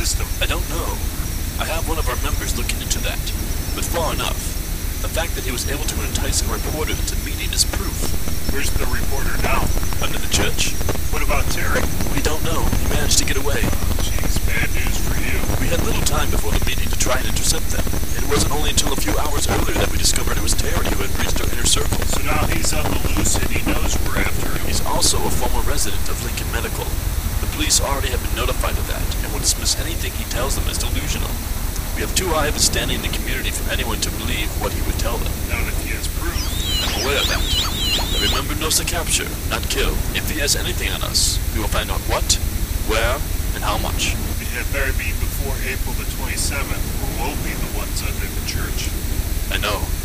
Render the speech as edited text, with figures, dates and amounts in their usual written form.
system? I don't know. I have one of our members looking into that, but far enough. The fact that he was able to entice a reporter into meeting is proof. Where's the reporter now? Under the church? What about Terry? We don't know. He managed to get away. Jeez, bad news for you. We had little time before the meeting to try and intercept them. It wasn't only until a few hours earlier that we discovered it was Terry who had reached our inner circle. So now he's on the loose and he knows we're after him. He's also a former resident of Lincoln Medical. The police already have been notified of that and will dismiss anything he tells them as delusional. We have too high of a standing in the community for anyone to believe what he would tell them. Now that he has proof. I'm aware of that. But remember, knows to capture, not kill. If he has anything on us, we will find out what, where, and how much. It had better be before April the 27th, or we'll be the ones under the church. I know.